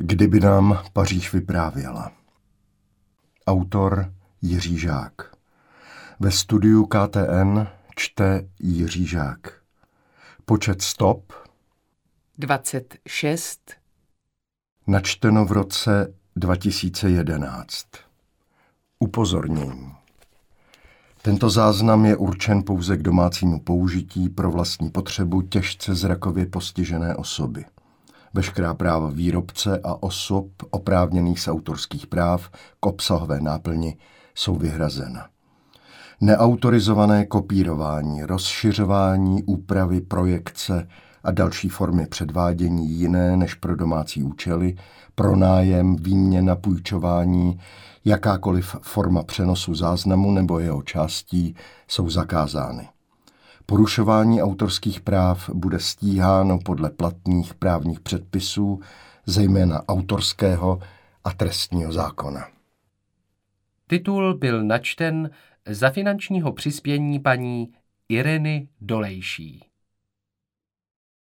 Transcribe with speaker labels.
Speaker 1: Kdyby nám Paříž vyprávěla. Autor Jiří Žák. Ve studiu KTN čte Jiří Žák. Počet stop
Speaker 2: 26.
Speaker 1: Načteno v roce 2011. Upozornění. Tento záznam je určen pouze k domácímu použití pro vlastní potřebu těžce zrakově postižené osoby. Veškerá práva výrobce a osob oprávněných z autorských práv k obsahové náplni jsou vyhrazena. Neautorizované kopírování, rozšiřování, úpravy, projekce a další formy předvádění jiné než pro domácí účely, pronájem, výměna, půjčování, jakákoliv forma přenosu záznamu nebo jeho částí jsou zakázány. Porušování autorských práv bude stíháno podle platných právních předpisů, zejména autorského a trestního zákona.
Speaker 2: Titul byl načten za finančního přispění paní Ireny Dolejší.